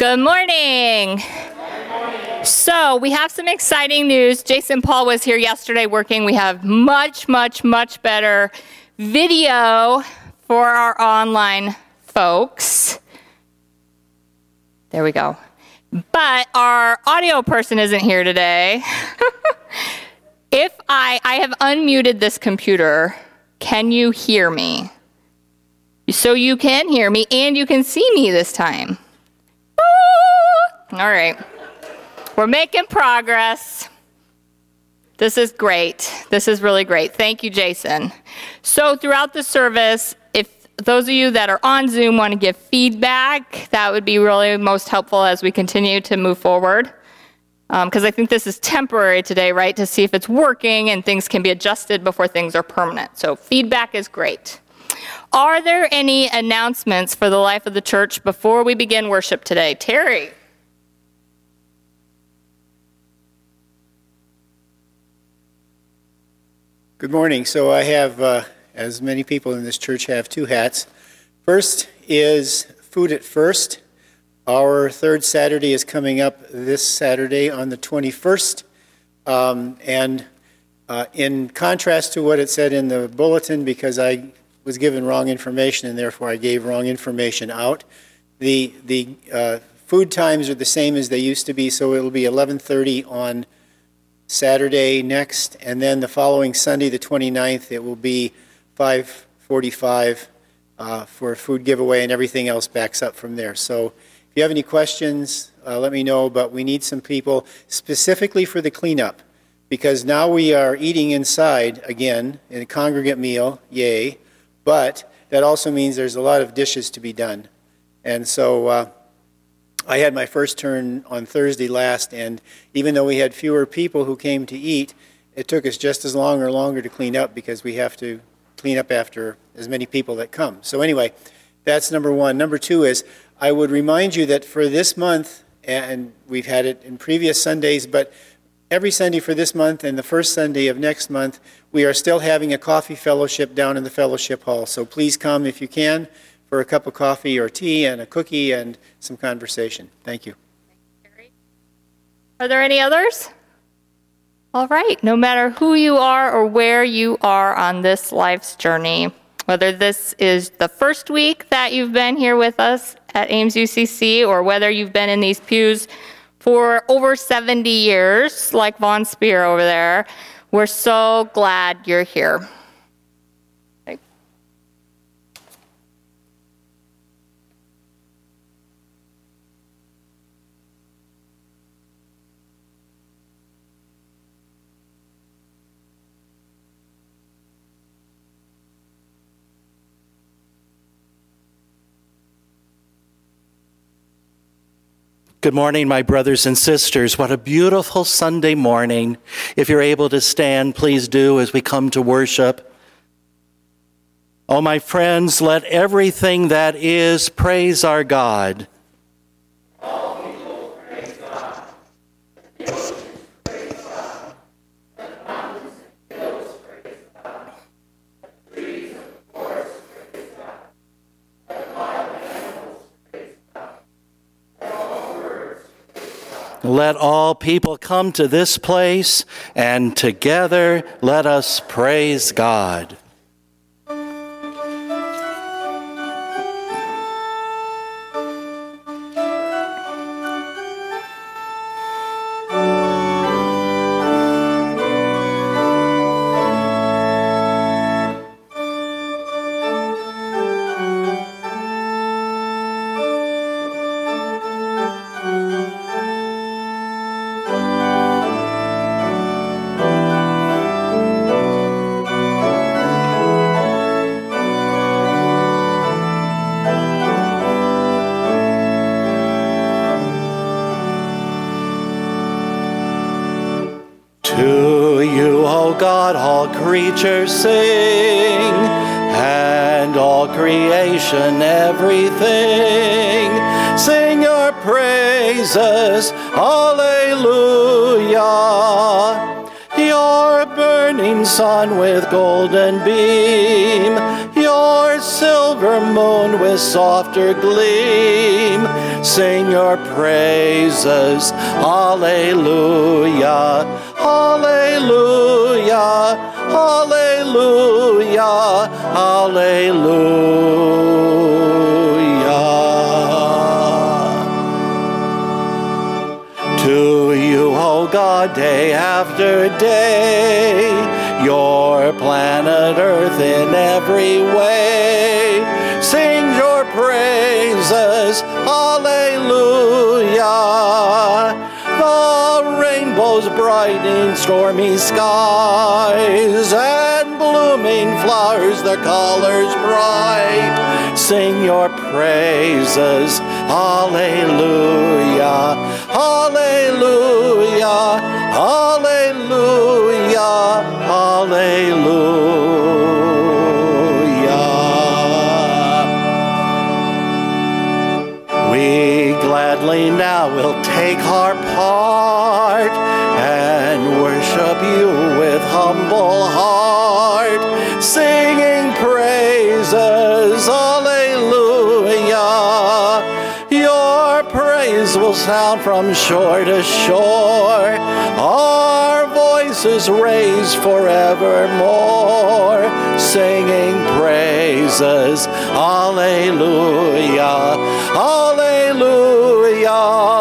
Good morning. So we have some exciting news. Jason Paul was here yesterday working. We have much better video for our online folks. There we go. But our audio person isn't here today. If I have unmuted this computer, can you hear me? So you can hear me and you can see me this time. All right. We're making progress. This is great. This is really great. Thank you, Jason. So throughout the service, if those of you that are on Zoom want to give feedback, that would be really most helpful as we continue to move forward. Because I think this is temporary today, right? To see if it's working and things can be adjusted before things are permanent. So feedback is great. Are there any announcements for the life of the church before we begin worship today? Terry. Good morning. So I have, as many people in this church have, two hats. First is Food at First. Our third Saturday is coming up this Saturday on the 21st. In contrast to what it said in the bulletin, because I was given wrong information and therefore I gave wrong information out, the food times are the same as they used to be, so it'll be 11:30 on Saturday next, and then the following Sunday, the 29th, it will be 5:45 for a food giveaway, and everything else backs up from there. So if you have any questions, let me know, but we need some people specifically for the cleanup, because now we are eating inside again in a congregate meal, yay, but that also means there's a lot of dishes to be done. And so I had my first turn on Thursday last, and even though we had fewer people who came to eat, it took us just as long or longer to clean up because we have to clean up after as many people that come. So anyway, that's number one. Number two is I would remind you that for this month, and we've had it in previous Sundays, but every Sunday for this month and the first Sunday of next month, we are still having a coffee fellowship down in the fellowship hall. So please come if you can for a cup of coffee or tea and a cookie and some conversation. Thank you. Are there any others? All right. No matter who you are or where you are on this life's journey, whether this is the first week that you've been here with us at Ames UCC or whether you've been in these pews for over 70 years, like Vaughn Spear over there, we're so glad you're here. Good morning, my brothers and sisters. What a beautiful Sunday morning. If you're able to stand, please do as we come to worship. Oh, my friends, let everything that is praise our God. All people praise God. The oceans praise God. The mountains and hills praise God. The trees and forests praise God. The wild animals praise God. Let all people come to this place, and together let us praise God. God, all creatures sing, and all creation, everything, sing your praises, hallelujah. Your burning sun with golden beam, your your silver moon with softer gleam. Sing your praises, hallelujah, hallelujah, hallelujah, hallelujah. To you, O God, day after day, your planet Earth in every way sings your praises, hallelujah. The rainbows brightening stormy skies and blooming flowers, their colors bright, sing your praises, hallelujah, hallelujah, hallelujah, hallelujah. We gladly now will take our part and worship you with humble heart, singing praises, hallelujah. Your praise will sound from shore to shore, our voices raised forevermore, singing praises, hallelujah, hallelujah,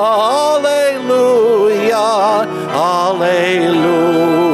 hallelujah, hallelujah.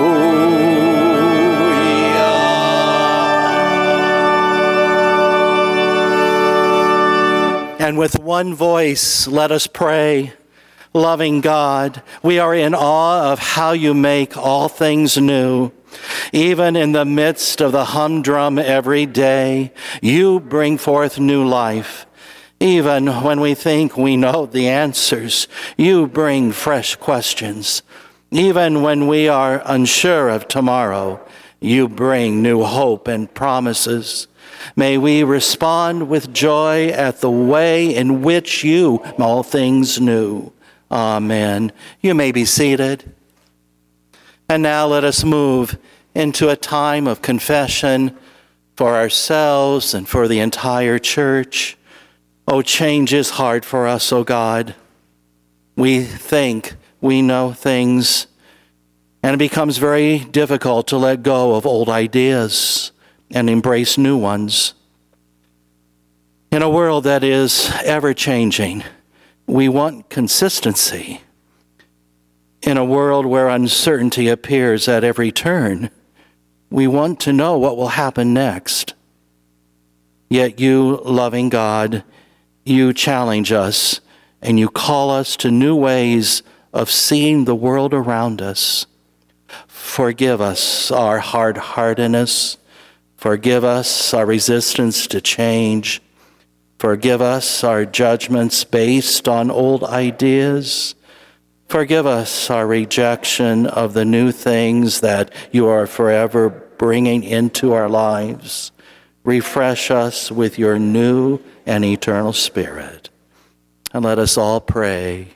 And with one voice, let us pray. Loving God, we are in awe of how you make all things new. Even in the midst of the humdrum every day, you bring forth new life. Even when we think we know the answers, you bring fresh questions. Even when we are unsure of tomorrow, you bring new hope and promises. May we respond with joy at the way in which you make all things new. Amen. You may be seated. And now let us move into a time of confession for ourselves and for the entire church. Oh, change is hard for us, oh God. We think we know things, and it becomes very difficult to let go of old ideas and embrace new ones. In a world that is ever-changing, we want consistency. In a world where uncertainty appears at every turn, we want to know what will happen next. Yet you, loving God, you challenge us and you call us to new ways of seeing the world around us. Forgive us our hard-heartedness. Forgive us our resistance to change. Forgive us our judgments based on old ideas. Forgive us our rejection of the new things that you are forever bringing into our lives. Refresh us with your new and eternal Spirit. And let us all pray.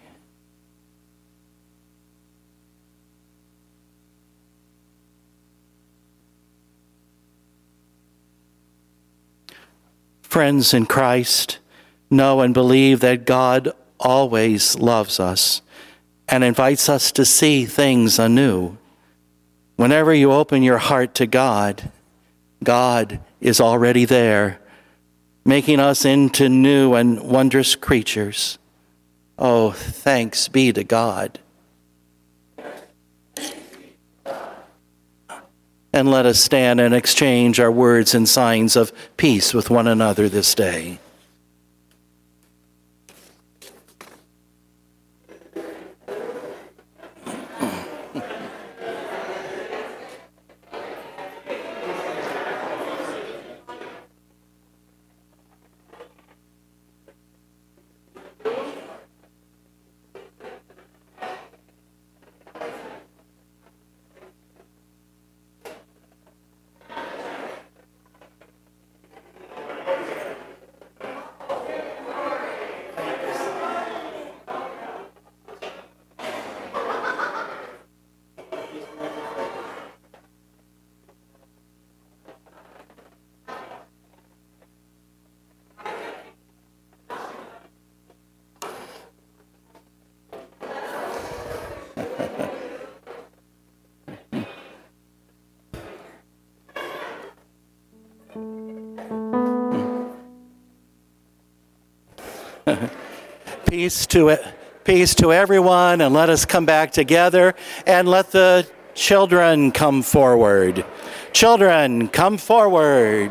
Friends in Christ, know and believe that God always loves us and invites us to see things anew. Whenever you open your heart to God, God is already there, making us into new and wondrous creatures. Oh, thanks be to God. And let us stand and exchange our words and signs of peace with one another this day. Peace to everyone, and let us come back together and let the children come forward. Children, come forward.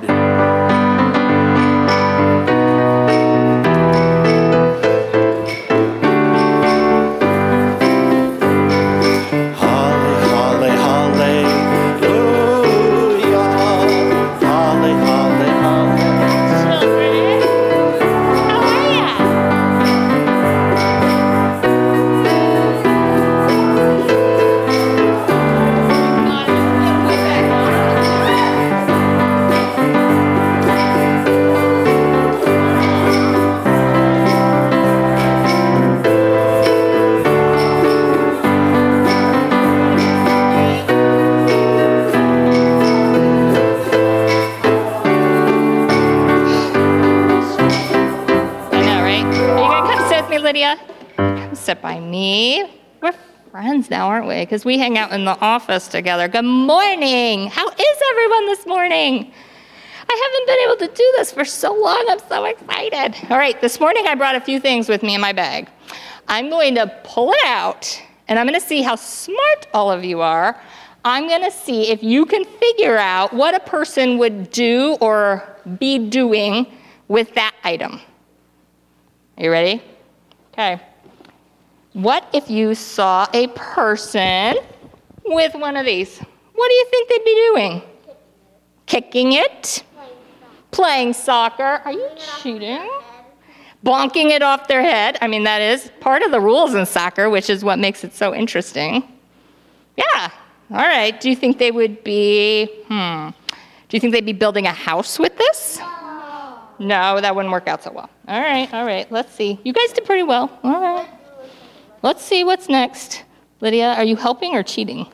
Lydia? Come sit by me. We're friends now, aren't we? Because we hang out in the office together. Good morning. How is everyone this morning? I haven't been able to do this for so long. I'm so excited. All right, this morning I brought a few things with me in my bag. I'm going to pull it out, and I'm going to see how smart all of you are. I'm going to see if you can figure out what a person would do or be doing with that item. Are you ready? Okay. What if you saw a person with one of these? What do you think they'd be doing? Kicking it? Playing soccer? Are you cheating? Bonking it off their head? I mean, that is part of the rules in soccer, which is what makes it so interesting. Yeah. All right. Do you think they would be, do you think they'd be building a house with this? No, that wouldn't work out so well. All right, let's see. You guys did pretty well. All right. Let's see what's next. Lydia, are you helping or cheating?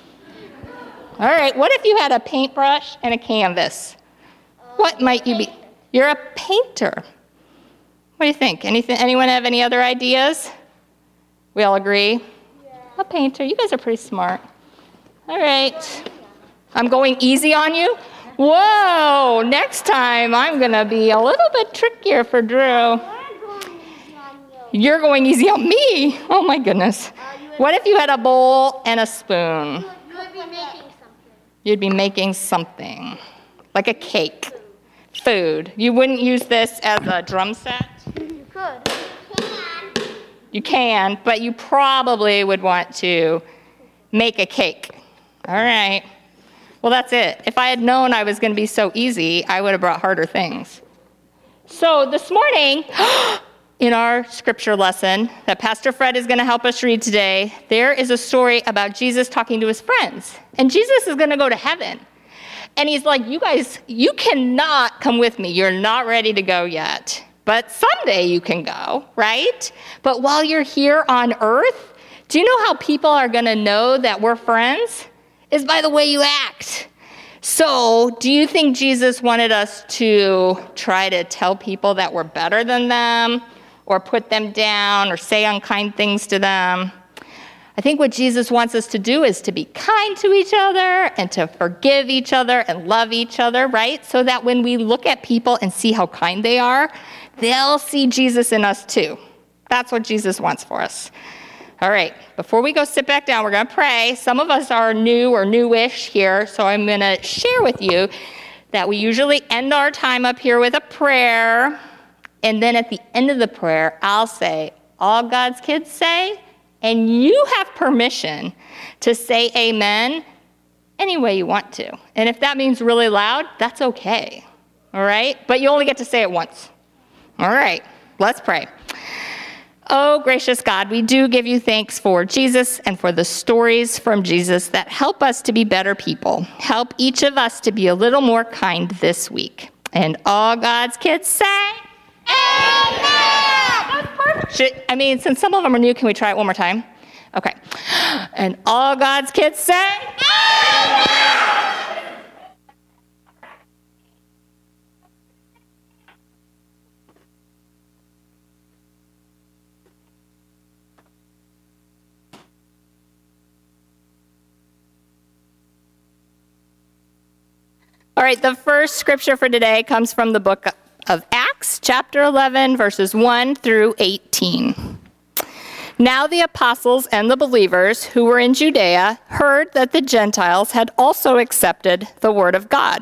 All right, what if you had a paintbrush and a canvas? What might you be? You're a painter. What do you think? Anyone have any other ideas? We all agree? Yeah. A painter. You guys are pretty smart. All right. I'm going easy on you? Whoa, next time I'm going to be a little bit trickier for Drew. You're going easy on me? Oh my goodness. What if you had a bowl and a spoon? You'd be making something. Like a cake. Food. You wouldn't use this as a drum set? You could. You can, but you probably would want to make a cake. All right. Well, that's it. If I had known I was going to be so easy, I would have brought harder things. So this morning, in our scripture lesson that Pastor Fred is going to help us read today, there is a story about Jesus talking to his friends. And Jesus is going to go to heaven. And he's like, you guys, you cannot come with me. You're not ready to go yet. But someday you can go, right? But while you're here on earth, do you know how people are going to know that we're friends? Is by the way you act. So, do you think Jesus wanted us to try to tell people that we're better than them, or put them down, or say unkind things to them? I think what Jesus wants us to do is to be kind to each other, and to forgive each other, and love each other, right? So that when we look at people and see how kind they are, they'll see Jesus in us too. That's what Jesus wants for us. All right, before we go sit back down, we're going to pray. Some of us are new or newish here, so I'm going to share with you that we usually end our time up here with a prayer, and then at the end of the prayer, I'll say, all God's kids say, and you have permission to say amen any way you want to. And if that means really loud, that's okay, all right? But you only get to say it once. All right, let's pray. Oh, gracious God, we do give you thanks for Jesus and for the stories from Jesus that help us to be better people. Help each of us to be a little more kind this week. And all God's kids say, amen! That's perfect. Since some of them are new, can we try it one more time? Okay. And all God's kids say, amen! All right, the first scripture for today comes from the book of Acts, chapter 11, verses 1 through 18. Now the apostles and the believers who were in Judea heard that the Gentiles had also accepted the word of God.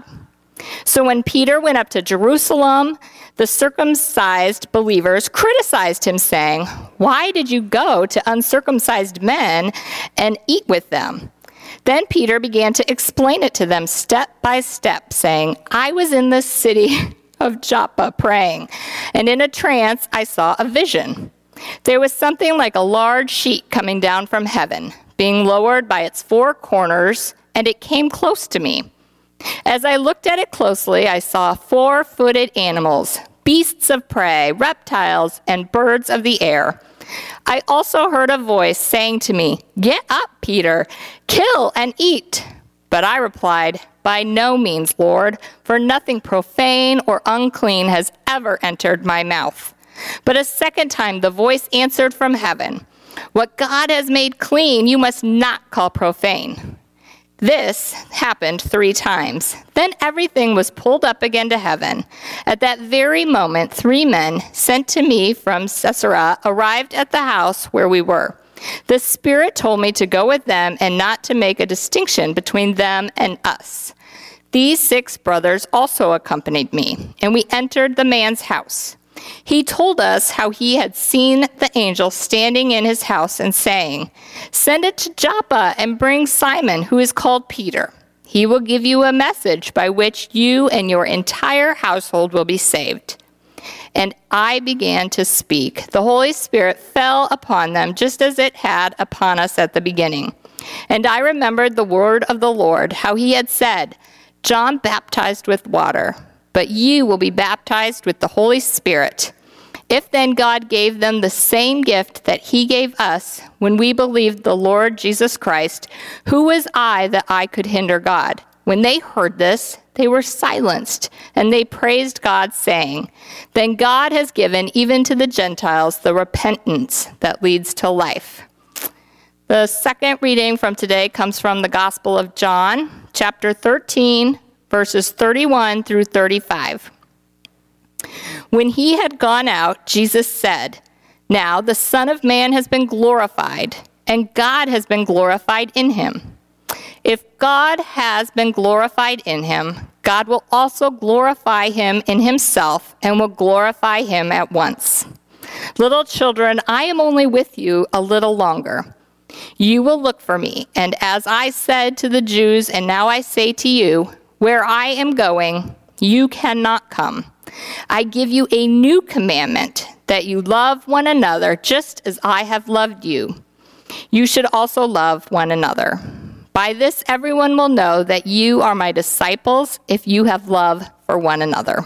So when Peter went up to Jerusalem, the circumcised believers criticized him, saying, "Why did you go to uncircumcised men and eat with them?" Then Peter began to explain it to them step by step, saying, "I was in the city of Joppa praying, and in a trance I saw a vision. There was something like a large sheet coming down from heaven, being lowered by its four corners, and it came close to me. As I looked at it closely, I saw four-footed animals, beasts of prey, reptiles, and birds of the air. I also heard a voice saying to me, 'Get up, Peter, kill and eat.' But I replied, 'By no means, Lord, for nothing profane or unclean has ever entered my mouth.' But a second time the voice answered from heaven, 'What God has made clean, you must not call profane.' This happened 3 times. Then everything was pulled up again to heaven. At that very moment, 3 men sent to me from Caesarea arrived at the house where we were. The Spirit told me to go with them and not to make a distinction between them and us. These 6 brothers also accompanied me, and we entered the man's house. He told us how he had seen the angel standing in his house and saying, 'Send it to Joppa and bring Simon, who is called Peter. He will give you a message by which you and your entire household will be saved.' And I began to speak. The Holy Spirit fell upon them just as it had upon us at the beginning. And I remembered the word of the Lord, how he had said, 'John baptized with water, but you will be baptized with the Holy Spirit.' If then God gave them the same gift that he gave us when we believed the Lord Jesus Christ, who was I that I could hinder God?" When they heard this, they were silenced, and they praised God, saying, "Then God has given even to the Gentiles the repentance that leads to life." The second reading from today comes from the Gospel of John, chapter 13, verses 31 through 35. When he had gone out, Jesus said, "Now the Son of Man has been glorified, and God has been glorified in him. If God has been glorified in him, God will also glorify him in himself and will glorify him at once. Little children, I am only with you a little longer. You will look for me, and as I said to the Jews, and now I say to you, where I am going, you cannot come. I give you a new commandment, that you love one another just as I have loved you. You should also love one another. By this everyone will know that you are my disciples if you have love for one another."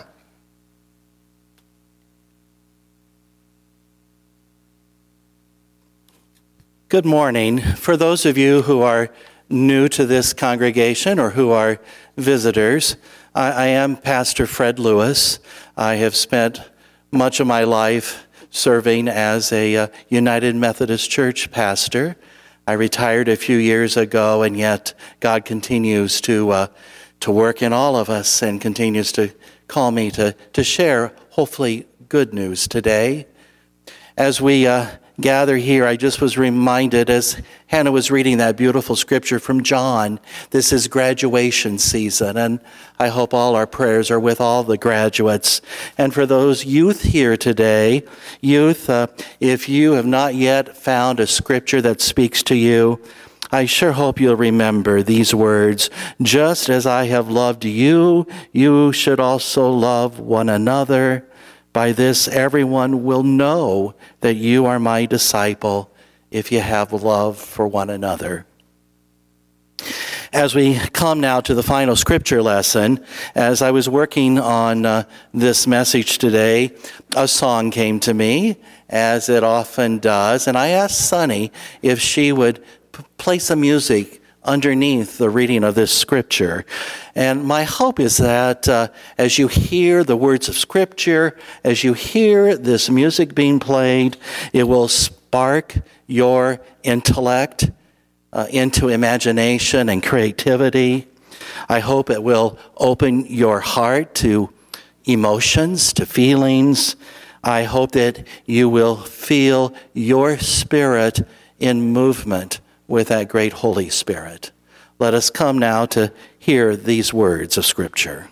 Good morning. For those of you who are new to this congregation or who are visitors, I am Pastor Fred Lewis. I have spent much of my life serving as a United Methodist Church pastor. I retired a few years ago, and yet God continues to work in all of us and continues to call me to share, hopefully, good news today. As we gather here, I just was reminded as Hannah was reading that beautiful scripture from John, this is graduation season, and I hope all our prayers are with all the graduates. And for those youth here today, youth, if you have not yet found a scripture that speaks to you, I sure hope you'll remember these words. Just as I have loved you, you should also love one another. By this, everyone will know that you are my disciple if you have love for one another. As we come now to the final scripture lesson, as I was working on this message today, a song came to me, as it often does, and I asked Sunny if she would play some music underneath the reading of this scripture. And my hope is that as you hear the words of scripture, as you hear this music being played, it will spark your intellect into imagination and creativity. I hope it will open your heart to emotions, to feelings. I hope that you will feel your spirit in movement with that great Holy Spirit. Let us come now to hear these words of Scripture.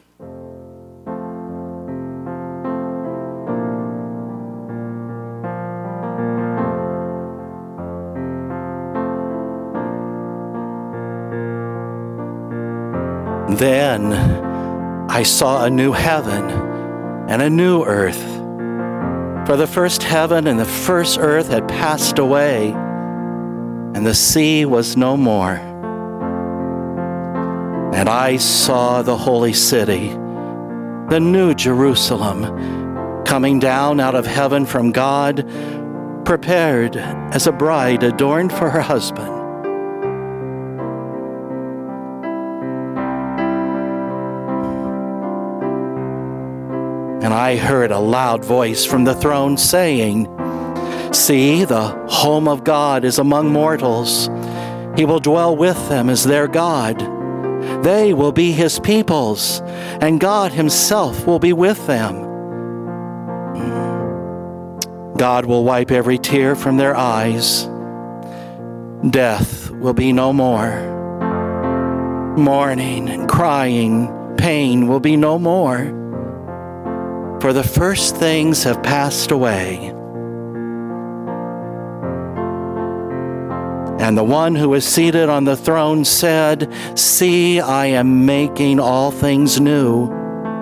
Then I saw a new heaven and a new earth. For the first heaven and the first earth had passed away, and the sea was no more. And I saw the holy city, the new Jerusalem, coming down out of heaven from God, prepared as a bride adorned for her husband. And I heard a loud voice from the throne saying, "See, the home of God is among mortals. He will dwell with them as their God. They will be his peoples, and God himself will be with them. God will wipe every tear from their eyes. Death will be no more. Mourning and crying, pain will be no more. For the first things have passed away." And the one who was seated on the throne said, "See, I am making all things new."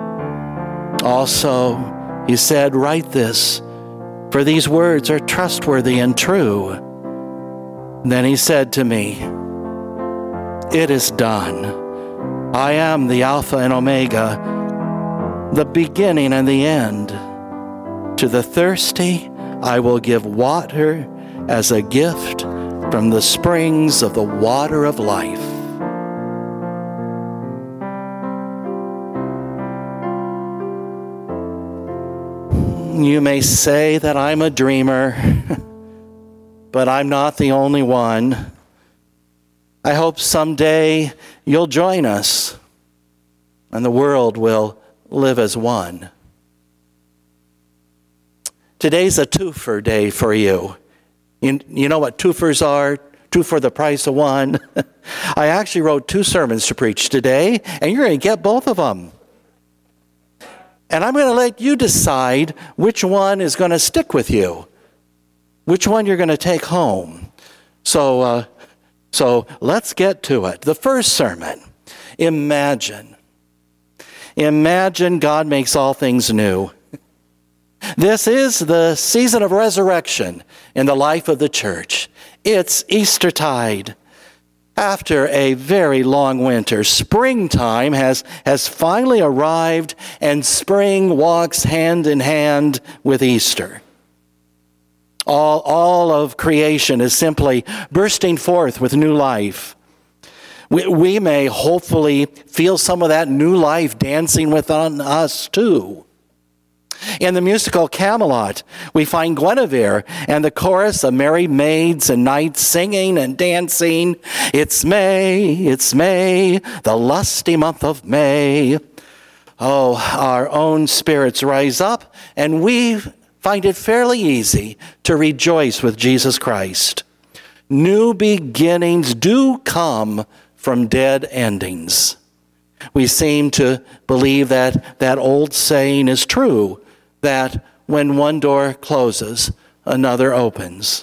Also, he said, "Write this, for these words are trustworthy and true." Then he said to me, "It is done. I am the Alpha and Omega, the beginning and the end. To the thirsty I will give water as a gift from the springs of the water of life." You may say that I'm a dreamer, but I'm not the only one. I hope someday you'll join us and the world will live as one. Today's a twofer day for you. You know what twofers are? Two for the price of one. I actually wrote 2 sermons to preach today, and you're going to get both of them. And I'm going to let you decide which one is going to stick with you, which one you're going to take home. So let's get to it. The first sermon, imagine God makes all things new. This is the season of resurrection in the life of the church. It's Eastertide. After a very long winter, springtime has finally arrived, and spring walks hand in hand with Easter. All of creation is simply bursting forth with new life. We may hopefully feel some of that new life dancing within us too. In the musical Camelot, we find Guinevere and the chorus of merry maids and knights singing and dancing. It's May, the lusty month of May. Oh, our own spirits rise up, and we find it fairly easy to rejoice with Jesus Christ. New beginnings do come from dead endings. We seem to believe that old saying is true, that when one door closes, another opens.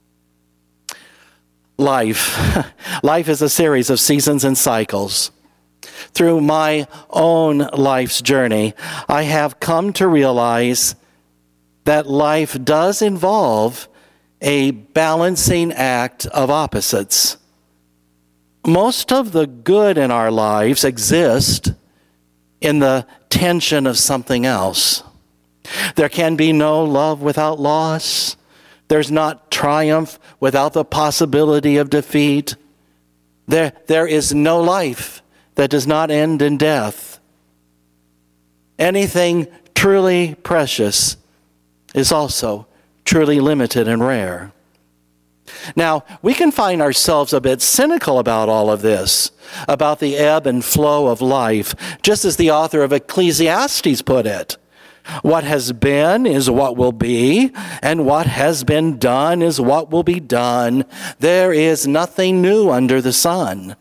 Life is a series of seasons and cycles. Through my own life's journey, I have come to realize that life does involve a balancing act of opposites. Most of the good in our lives exist in the tension of something else. There can be no love without loss. There's not triumph without the possibility of defeat. There is no life that does not end in death. Anything truly precious is also truly limited and rare. Now, we can find ourselves a bit cynical about all of this, about the ebb and flow of life, just as the author of Ecclesiastes put it. What has been is what will be, and what has been done is what will be done. There is nothing new under the sun.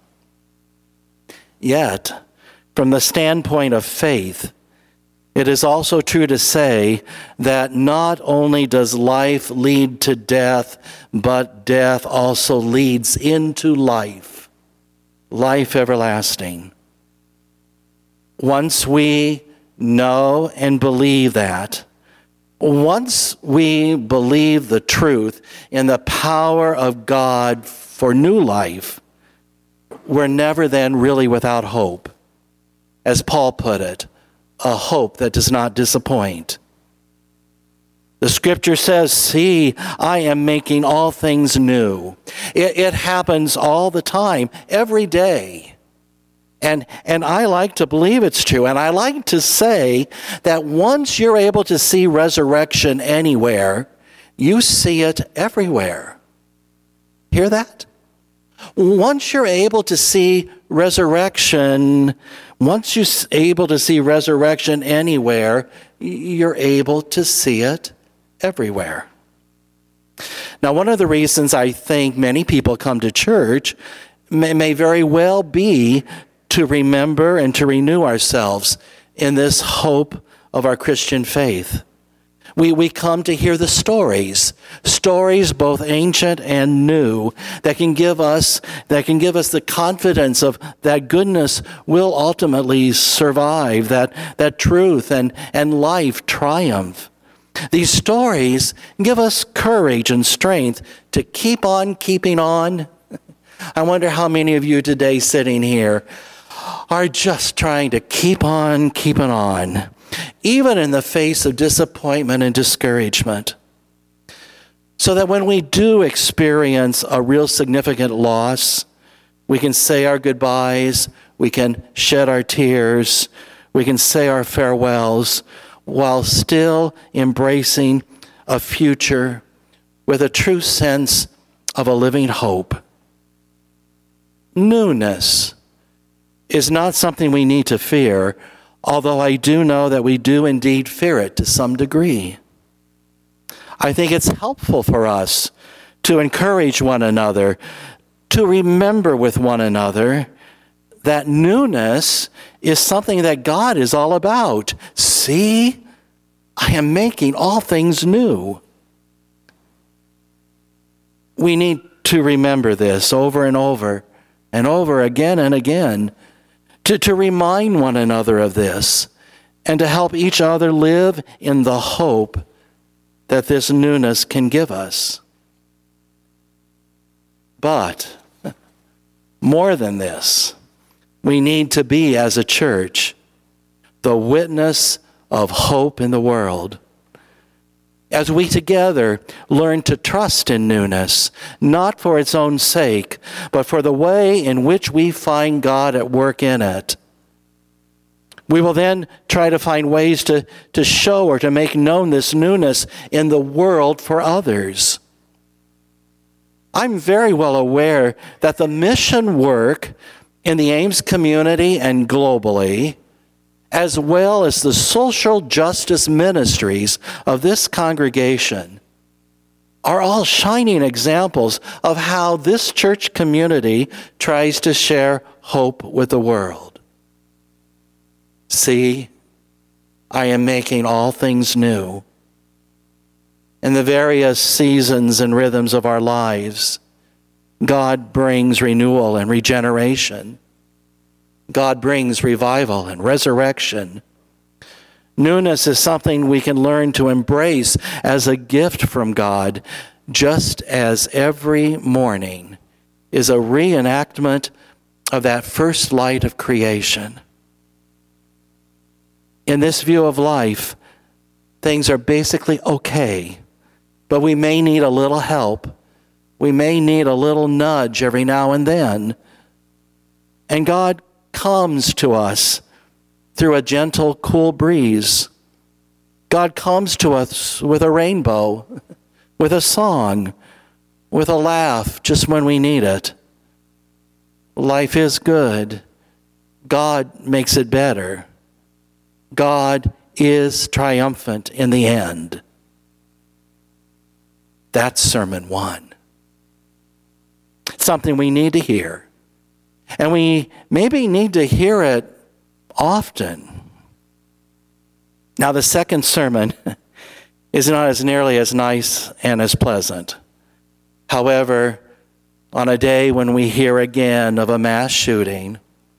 Yet, from the standpoint of faith, it is also true to say that not only does life lead to death, but death also leads into life, life everlasting. Once we know and believe that, once we believe the truth in the power of God for new life, we're never then really without hope. As Paul put it, a hope that does not disappoint. The scripture says, see, I am making all things new. It happens all the time, every day. And I like to believe it's true. And I like to say that once you're able to see resurrection anywhere, you see it everywhere. Hear that? Once you're able to see resurrection, once you're able to see resurrection anywhere, you're able to see it everywhere. Now, one of the reasons I think many people come to church may very well be to remember and to renew ourselves in this hope of our Christian faith. We come to hear the stories both ancient and new, that can give us the confidence of that goodness will ultimately survive, that truth and life triumph. These stories give us courage and strength to keep on keeping on. I wonder how many of you today sitting here are just trying to keep on keeping on, even in the face of disappointment and discouragement, so that when we do experience a real significant loss, we can say our goodbyes, we can shed our tears, we can say our farewells, while still embracing a future with a true sense of a living hope. Newness is not something we need to fear, although I do know that we do indeed fear it to some degree. I think it's helpful for us to encourage one another, to remember with one another that newness is something that God is all about. See, I am making all things new. We need to remember this over and over and over again and again, to remind one another of this, and to help each other live in the hope that this newness can give us. But more than this, we need to be, as a church, the witness of hope in the world. As we together learn to trust in newness, not for its own sake, but for the way in which we find God at work in it, we will then try to find ways to show or to make known this newness in the world for others. I'm very well aware that the mission work in the Ames community and globally, as well as the social justice ministries of this congregation, are all shining examples of how this church community tries to share hope with the world. See, I am making all things new. In the various seasons and rhythms of our lives, God brings renewal and regeneration. God brings revival and resurrection. Newness is something we can learn to embrace as a gift from God, just as every morning is a reenactment of that first light of creation. In this view of life, things are basically okay, but we may need a little help. We may need a little nudge every now and then. And God comes to us through a gentle, cool breeze. God comes to us with a rainbow, with a song, with a laugh just when we need it. Life is good. God makes it better. God is triumphant in the end. That's Sermon 1. It's something we need to hear. And we maybe need to hear it often. Now, the second sermon is not as nearly as nice and as pleasant. However, on a day when we hear again of a mass shooting,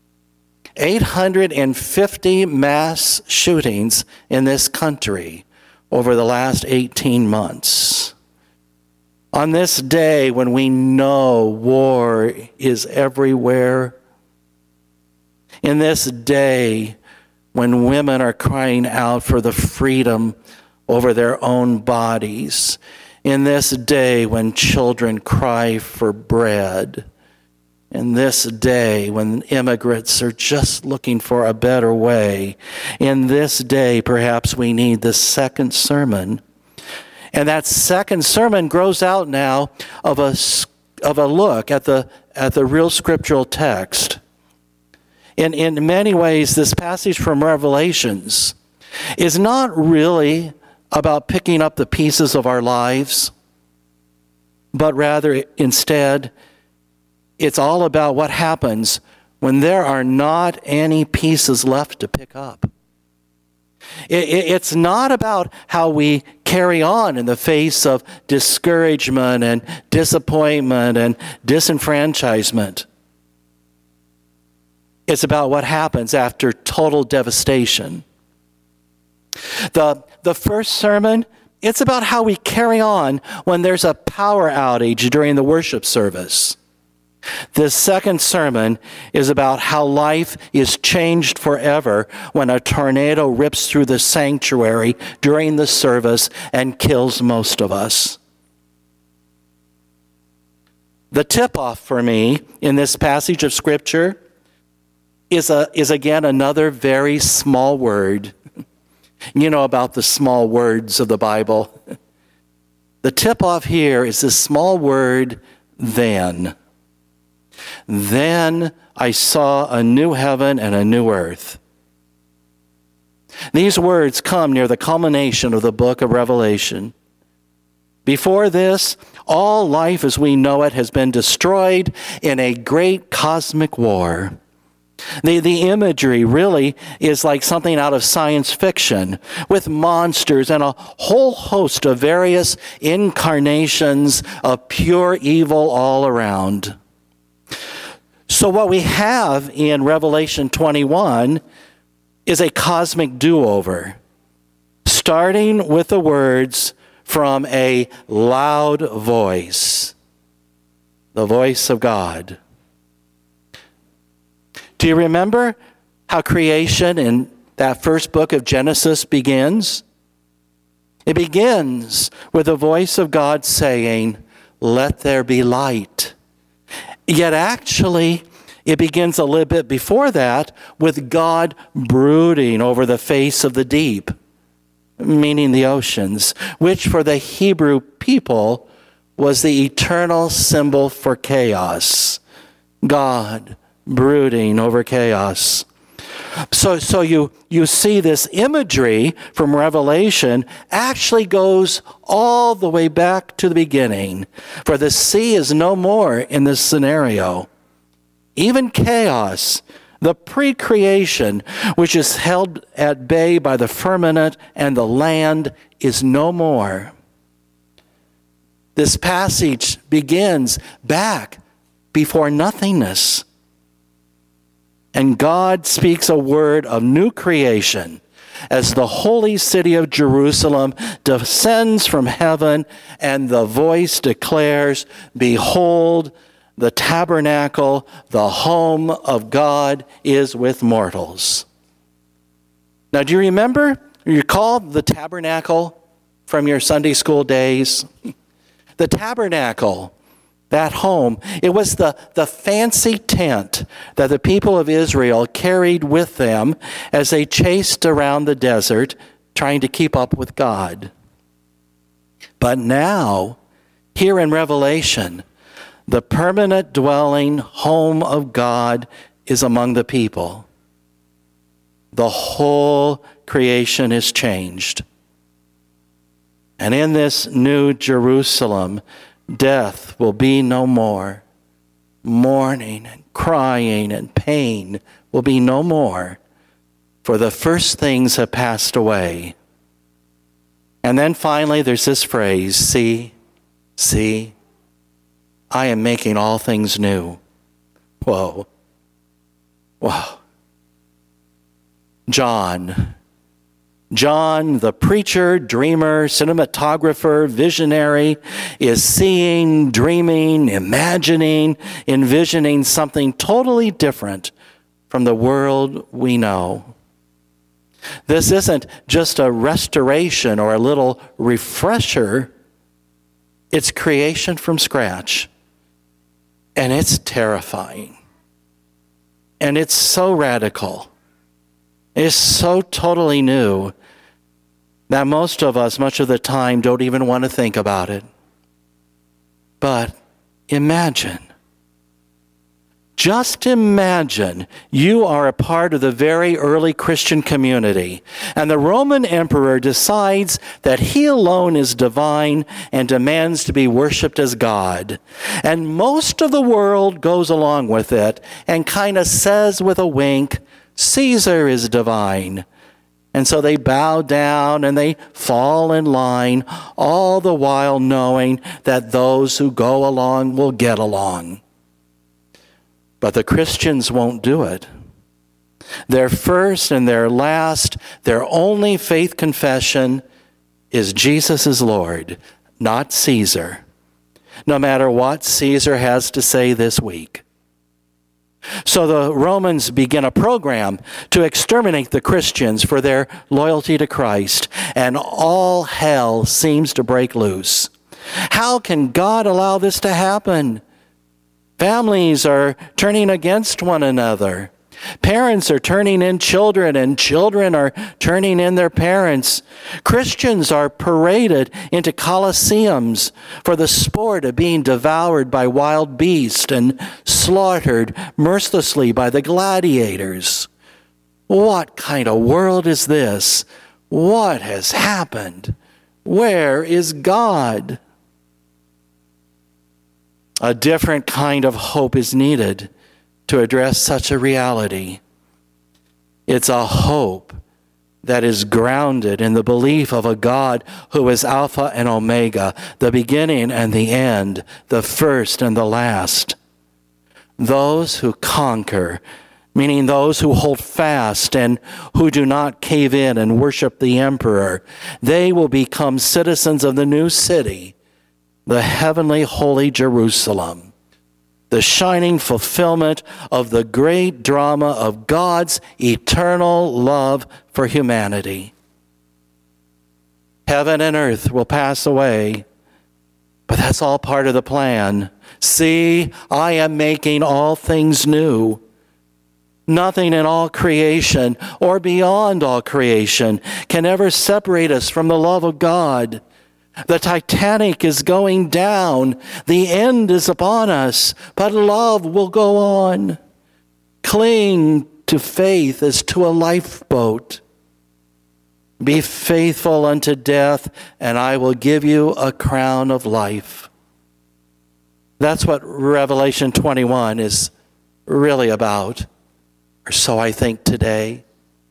850 mass shootings in this country over the last 18 months. On this day when we know war is everywhere, in this day when women are crying out for the freedom over their own bodies, in this day when children cry for bread, in this day when immigrants are just looking for a better way, in this day perhaps we need the second sermon. And that second sermon grows out now of a look at the real scriptural text. In many ways, this passage from Revelations is not really about picking up the pieces of our lives, but rather instead, it's all about what happens when there are not any pieces left to pick up. It's not about how we carry on in the face of discouragement and disappointment and disenfranchisement. It's about what happens after total devastation. The first sermon, it's about how we carry on when there's a power outage during the worship service. The second sermon is about how life is changed forever when a tornado rips through the sanctuary during the service and kills most of us. The tip-off for me in this passage of Scripture is again another very small word. You know about the small words of the Bible. The tip-off here is this small word, then. Then I saw a new heaven and a new earth. These words come near the culmination of the book of Revelation. Before this, all life as we know it has been destroyed in a great cosmic war. The imagery really is like something out of science fiction, with monsters and a whole host of various incarnations of pure evil all around. So what we have in Revelation 21 is a cosmic do-over, starting with the words from a loud voice, the voice of God. Do you remember how creation in that first book of Genesis begins? It begins with the voice of God saying, "Let there be light." Yet actually, it begins a little bit before that with God brooding over the face of the deep, meaning the oceans, which for the Hebrew people was the eternal symbol for chaos. God brooding over chaos. So you see this imagery from Revelation actually goes all the way back to the beginning. For the sea is no more in this scenario. Even chaos, the pre-creation, which is held at bay by the firmament and the land, is no more. This passage begins back before nothingness. And God speaks a word of new creation as the holy city of Jerusalem descends from heaven, and the voice declares, "Behold, the tabernacle, the home of God, is with mortals." Now, do you remember, you recall the tabernacle from your Sunday school days? The tabernacle, that home, it was the fancy tent that the people of Israel carried with them as they chased around the desert trying to keep up with God. But now Here in Revelation, the permanent dwelling home of God is among the people. The whole creation is changed. And in this new Jerusalem, death will be no more. Mourning and crying and pain will be no more, for the first things have passed away. And then finally there's this phrase, see, I am making all things new. Whoa. John, the preacher, dreamer, cinematographer, visionary, is seeing, dreaming, imagining, envisioning something totally different from the world we know. This isn't just a restoration or a little refresher. It's creation from scratch. And it's terrifying. And it's so radical. It's so totally new that most of us, much of the time, don't even want to think about it. But imagine. Just imagine you are a part of the very early Christian community, and the Roman emperor decides that he alone is divine and demands to be worshipped as God. And most of the world goes along with it and kind of says with a wink, Caesar is divine. And so they bow down and they fall in line, all the while knowing that those who go along will get along. But the Christians won't do it. Their first and their last, their only faith confession is Jesus is Lord, not Caesar, no matter what Caesar has to say this week. So the Romans begin a program to exterminate the Christians for their loyalty to Christ, and all hell seems to break loose. How can God allow this to happen? Families are turning against one another. Parents are turning in children, and children are turning in their parents. Christians are paraded into coliseums for the sport of being devoured by wild beasts and slaughtered mercilessly by the gladiators. What kind of world is this? What has happened? Where is God? A different kind of hope is needed to address such a reality. It's a hope that is grounded in the belief of a God who is Alpha and Omega, the beginning and the end, the first and the last. Those who conquer, meaning those who hold fast and who do not cave in and worship the emperor, they will become citizens of the new city, the heavenly holy Jerusalem, the shining fulfillment of the great drama of God's eternal love for humanity. Heaven and earth will pass away, but that's all part of the plan. See, I am making all things new. Nothing in all creation or beyond all creation can ever separate us from the love of God. The Titanic is going down. The end is upon us, but love will go on. Cling to faith as to a lifeboat. Be faithful unto death, and I will give you a crown of life. That's what Revelation 21 is really about, or so I think today.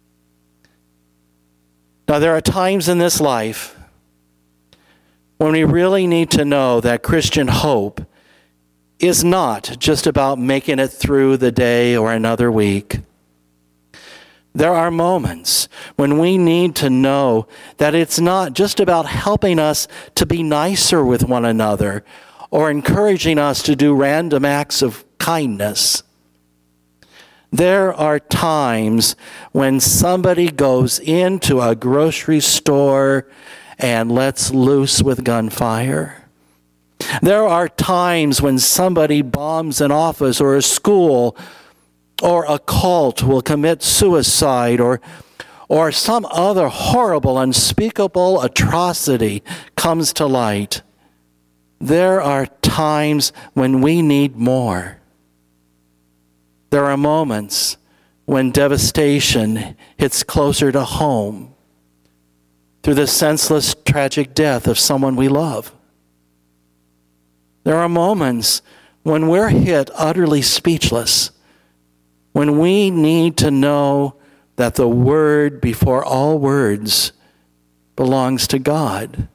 Now, there are times in this life when we really need to know that Christian hope is not just about making it through the day or another week. There are moments when we need to know that it's not just about helping us to be nicer with one another or encouraging us to do random acts of kindness. There are times when somebody goes into a grocery store and lets loose with gunfire. There are times when somebody bombs an office or a school, or a cult will commit suicide, or some other horrible, unspeakable atrocity comes to light. there are times when we need more. There are moments when devastation hits closer to home through the senseless, tragic death of someone we love. There are moments when we're hit utterly speechless, when we need to know that the word before all words belongs to God.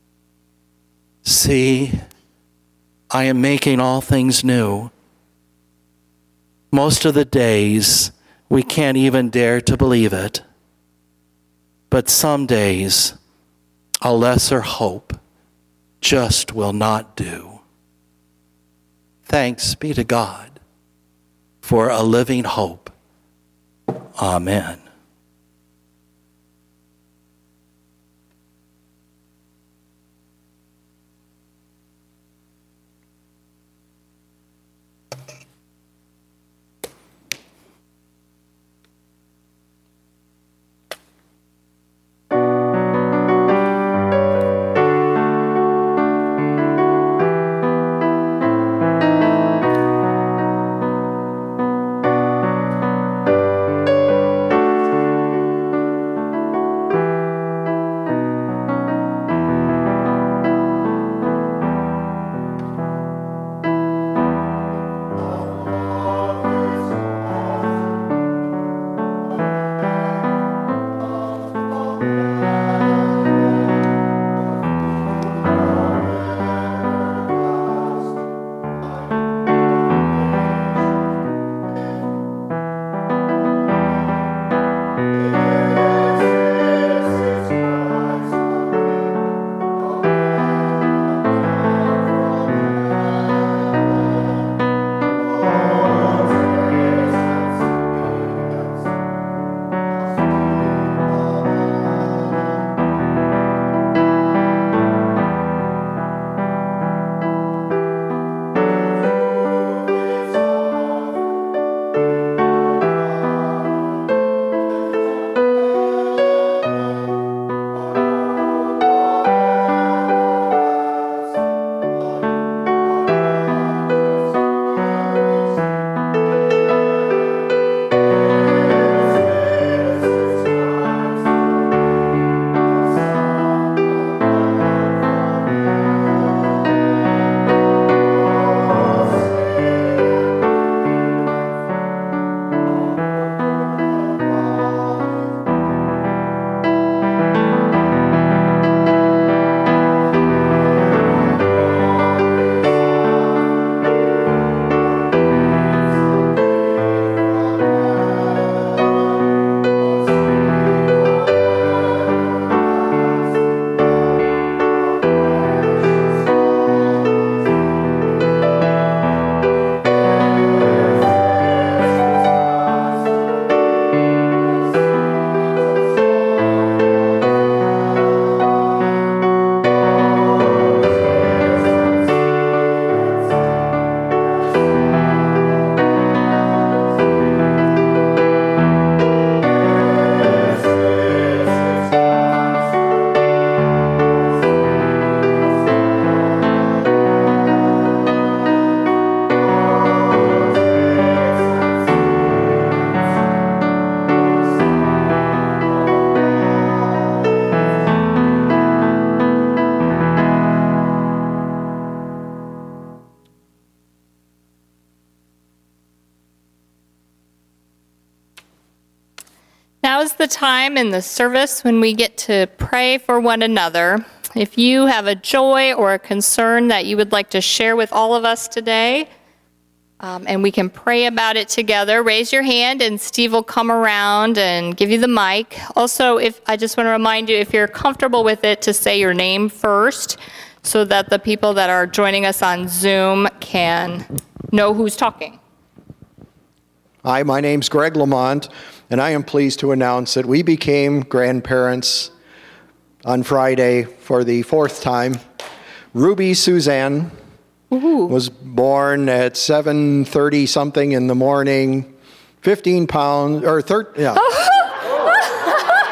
See, I am making all things new. Most of the days, we can't even dare to believe it. But some days, a lesser hope just will not do. Thanks be to God for a living hope. Amen. Now is the time in the service when we get to pray for one another. If you have a joy or a concern that you would like to share with all of us today, and we can pray about it together, raise your hand and Steve will come around and give you the mic. Also, I just want to remind you, if you're comfortable with it, to say your name first so that the people that are joining us on Zoom can know who's talking. Hi, my name's Greg Lamont, and I am pleased to announce that we became grandparents on Friday for the fourth time. Ruby Suzanne was born at 7:30 something in the morning, 15 pounds, or 13, yeah.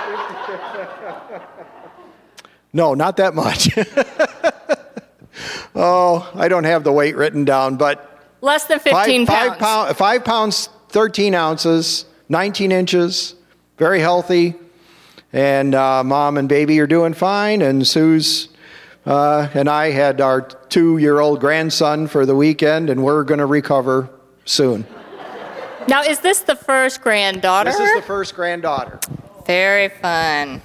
No, not that much. Oh, I don't have the weight written down, but Less than 15 pounds. 5 pounds, 13 ounces, 19 inches, very healthy. And mom and baby are doing fine. And Sue's and I had our 2-year-old grandson for the weekend, and we're going to recover soon. Now, is this the first granddaughter? This is the first granddaughter. Very fun.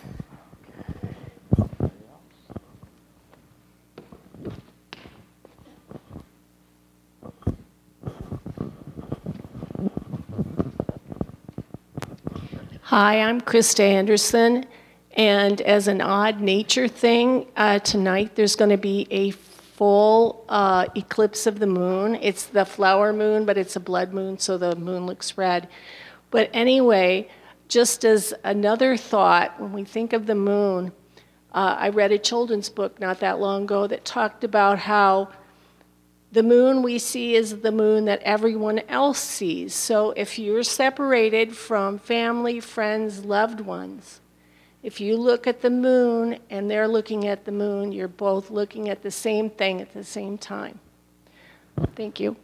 Hi, I'm Krista Anderson, and as an odd nature thing, tonight there's going to be a full eclipse of the moon. It's the flower moon, but it's a blood moon, so the moon looks red. But anyway, just as another thought, when we think of the moon, I read a children's book not that long ago that talked about how the moon we see is the moon that everyone else sees. So if you're separated from family, friends, loved ones, if you look at the moon and they're looking at the moon, you're both looking at the same thing at the same time. Thank you.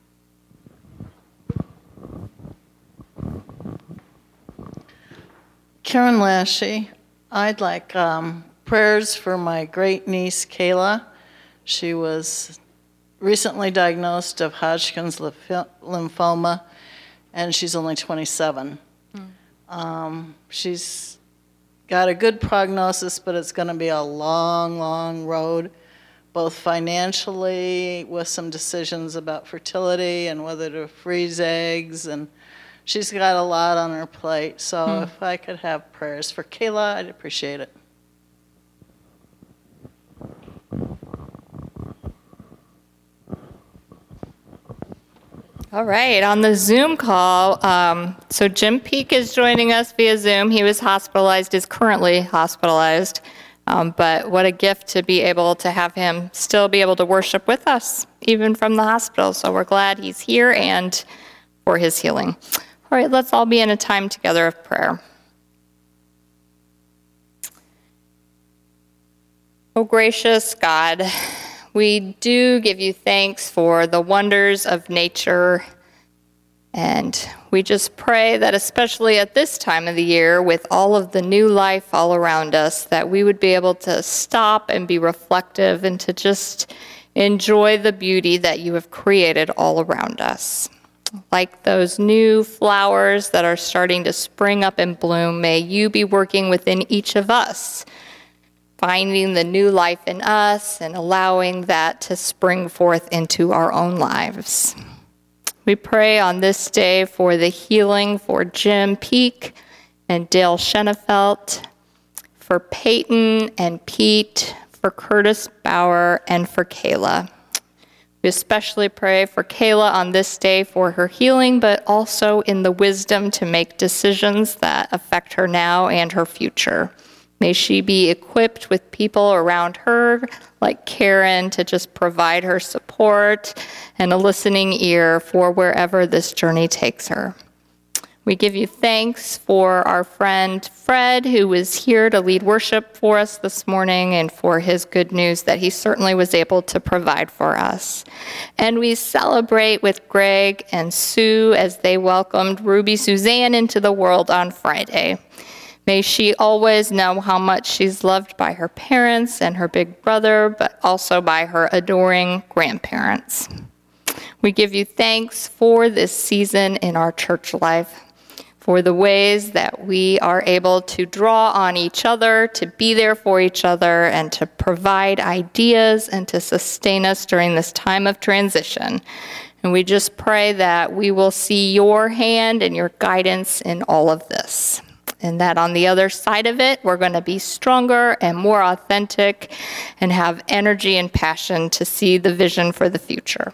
Karen Lashy, I'd like prayers for my great niece Kayla. She was recently diagnosed of Hodgkin's lymphoma, and she's only 27. She's got a good prognosis, but it's going to be a long, long road, both financially with some decisions about fertility and whether to freeze eggs, and she's got a lot on her plate. So if I could have prayers for Kayla, I'd appreciate it. All right, on the Zoom call, so Jim Peak is joining us via Zoom. He was hospitalized, is currently hospitalized, but what a gift to be able to have him still be able to worship with us, even from the hospital. So we're glad he's here and for his healing. All right, let's all be in a time together of prayer. Oh, gracious God, we do give you thanks for the wonders of nature, and we just pray that especially at this time of the year, with all of the new life all around us, that we would be able to stop and be reflective and to just enjoy the beauty that you have created all around us. Like those new flowers that are starting to spring up and bloom, may you be working within each of us, finding the new life in us and allowing that to spring forth into our own lives. We pray on this day for the healing for Jim Peak and Dale Schenefelt, for Peyton and Pete, for Curtis Bauer, and for Kayla. We especially pray for Kayla on this day for her healing, but also in the wisdom to make decisions that affect her now and her future. May she be equipped with people around her, like Karen, to just provide her support and a listening ear for wherever this journey takes her. We give you thanks for our friend Fred, who was here to lead worship for us this morning, and for his good news that he certainly was able to provide for us. And we celebrate with Greg and Sue as they welcomed Ruby Suzanne into the world on Friday. May she always know how much she's loved by her parents and her big brother, but also by her adoring grandparents. We give you thanks for this season in our church life, for the ways that we are able to draw on each other, to be there for each other, and to provide ideas and to sustain us during this time of transition. And we just pray that we will see your hand and your guidance in all of this. And that on the other side of it, we're going to be stronger and more authentic and have energy and passion to see the vision for the future.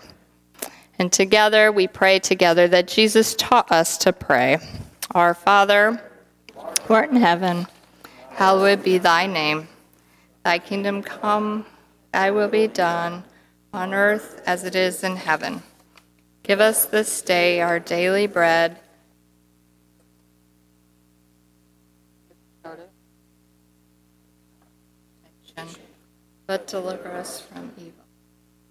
And together, we pray together that Jesus taught us to pray. Our Father, who art in heaven, hallowed be thy name. Thy kingdom come, thy will be done, on earth as it is in heaven. Give us this day our daily bread. But deliver us from evil.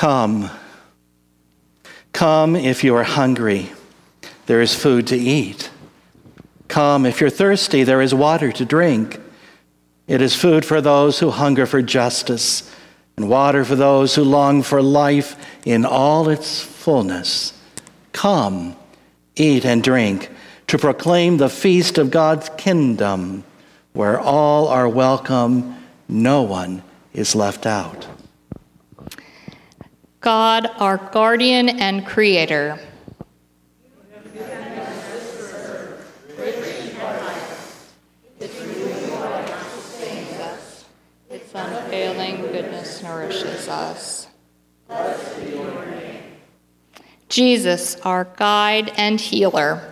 Come. Come if you are hungry. There is food to eat. Come if you're thirsty. There is water to drink. It is food for those who hunger for justice, and water for those who long for life in all its fullness. Come, eat and drink, to proclaim the feast of God's kingdom, where all are welcome, no one is left out. God, our guardian and creator, its unfailing goodness nourishes us. Jesus, our guide and healer,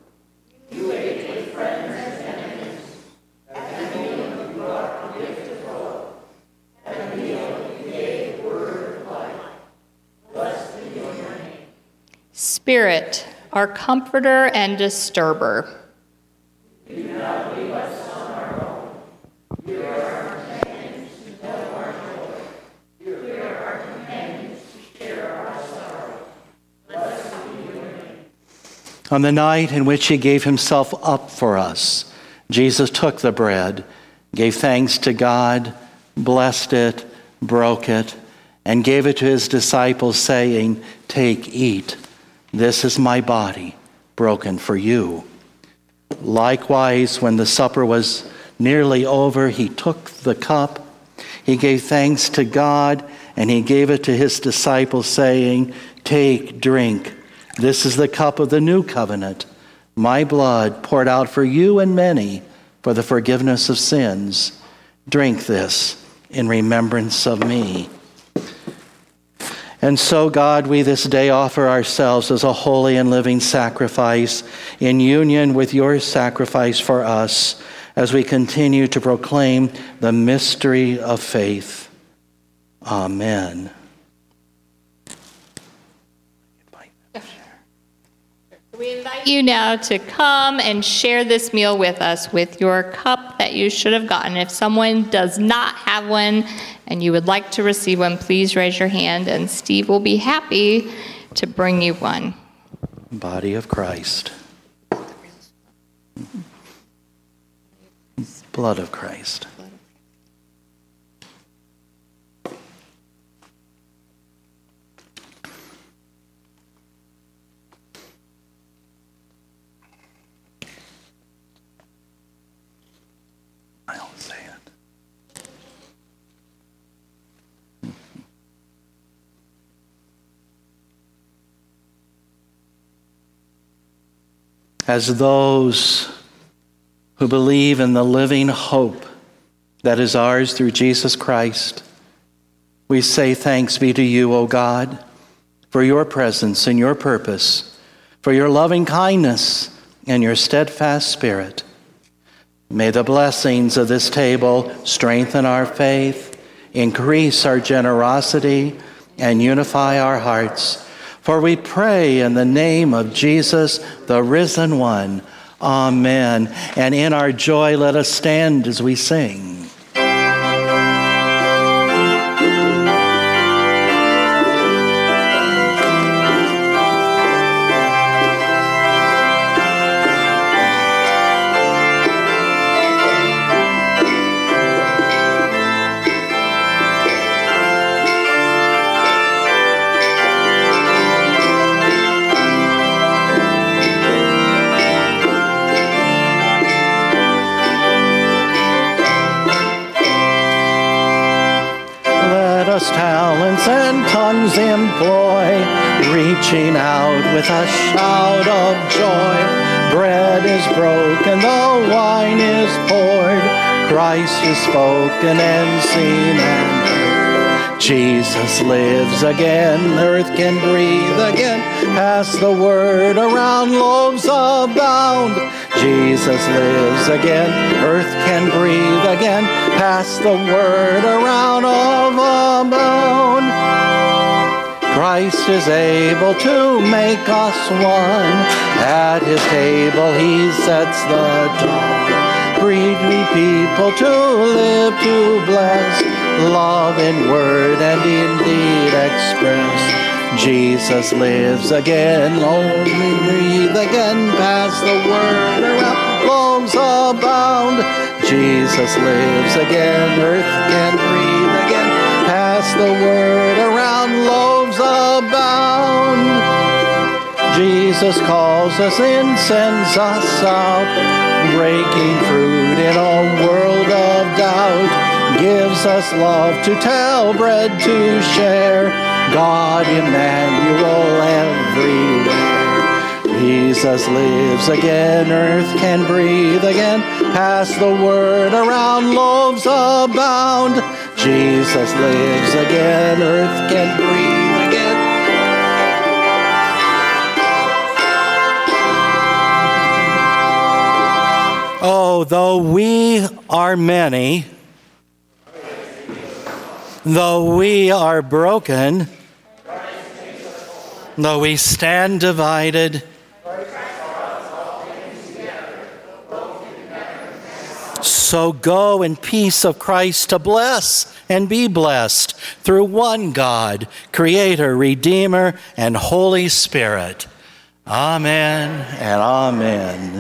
Spirit, our comforter and disturber, on the night in which he gave himself up for us, Jesus took the bread, gave thanks to God, blessed it, broke it, and gave it to his disciples, saying, "Take, eat. This is my body, broken for you." Likewise, when the supper was nearly over, he took the cup. He gave thanks to God, and he gave it to his disciples, saying, "Take, drink. This is the cup of the new covenant, my blood poured out for you and many for the forgiveness of sins. Drink this in remembrance of me." And so, God, we this day offer ourselves as a holy and living sacrifice in union with your sacrifice for us as we continue to proclaim the mystery of faith. Amen. We invite you now to come and share this meal with us with your cup that you should have gotten. If someone does not have one and you would like to receive one, please raise your hand and Steve will be happy to bring you one. Body of Christ. Blood of Christ. I'll say it. As those who believe in the living hope that is ours through Jesus Christ, we say thanks be to you, O God, for your presence and your purpose, for your loving kindness and your steadfast spirit. May the blessings of this table strengthen our faith, increase our generosity, and unify our hearts. For we pray in the name of Jesus, the risen one. Amen. And in our joy, let us stand as we sing. Talents and tongues employ, reaching out with a shout of joy. Bread is broken, the wine is poured, Christ is spoken and seen and heard. Jesus lives again, earth can breathe again, pass the word around, loaves abound. Jesus lives again, earth can breathe again, pass the word around of abound. Christ is able to make us one, at his table he sets the tone. breed we people to live to bless, love in word and in deed express. Jesus lives again, Lord, we breathe again, pass the word around, loaves abound. Jesus lives again, earth can breathe again, pass the word around, loaves abound. Jesus calls us in, sends us out, breaking fruit in a world of doubt, gives us love to tell, bread to share, God Emmanuel everywhere. Jesus lives again, earth can breathe again, pass the word around, loaves abound. Jesus lives again, earth can breathe again. Oh, though we are many, though we are broken, though we stand divided, so go in peace of Christ to bless and be blessed through one God, Creator, Redeemer, and Holy Spirit. Amen and amen.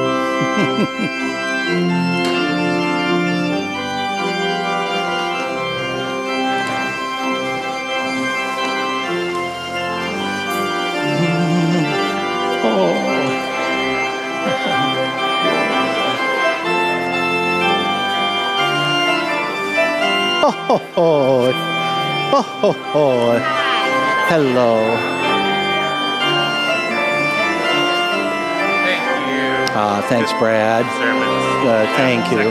Hello. Thanks, Brad. Thank you.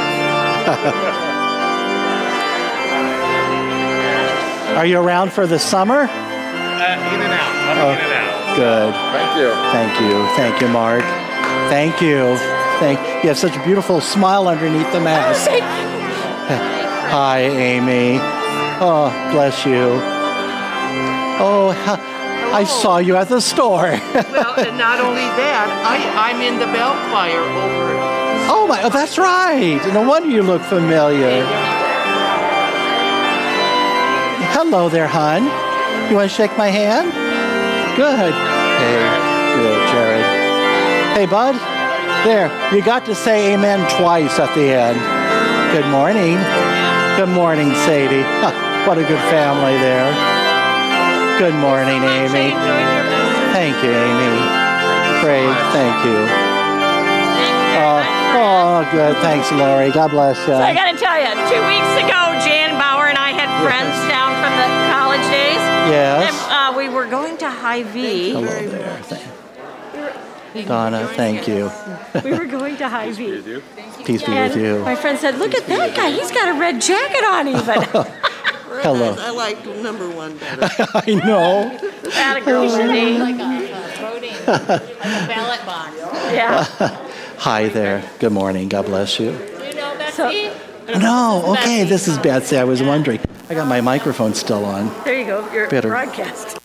Are you around for the summer? In and out. In and out. Good. Thank you. Thank you. Thank you, Mark. Thank you. You have such a beautiful smile underneath the mask. Hi, Amy. Oh, bless you. Oh, I saw you at the store. Well, and not only that, I'm in the bell choir over. Oh my! Oh, that's right. No wonder you look familiar. Hello there, hon. You want to shake my hand? Good. Hey, good, Jared. Hey, bud. There. You got to say amen twice at the end. Good morning. Good morning, Sadie. What a good family there. Good morning, Amy. Thank you, Amy. Great, thank you. Oh, good. Thanks, Lori. God bless you. So I got to tell you, 2 weeks ago, Jan Bauer and I had friends down from the college days. Yes. And we were going to Hy-Vee. Hello there. Donna, thank you. We were going to Hy-Vee. Peace be with you. My friend said, look at that guy. He's got a red jacket on even. Hello. I like number one better. I know. That a girl, Cindy. Like a voting, like a ballot box. Yeah. Hi there. Good morning. God bless you. You know Betsy? No, okay. This is Betsy. I was wondering. I got my microphone still on. There you go. Your Better. broadcast.